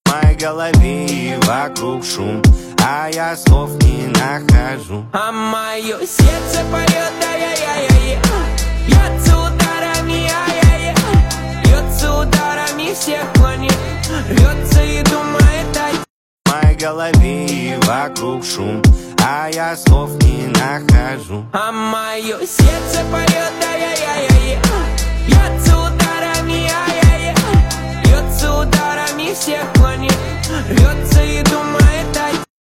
В моей голове и вокруг шум, а я слов не нахожу. А мое сердце поет, ай-яй-яй-яй. Бьется ударами, ай-яй-яй. Бьется ударами всех планет. Рвется и думает, ай. В моей голове и вокруг шум, а я слов не нахожу. А мое сердце поет, ай-яй-яй-яй.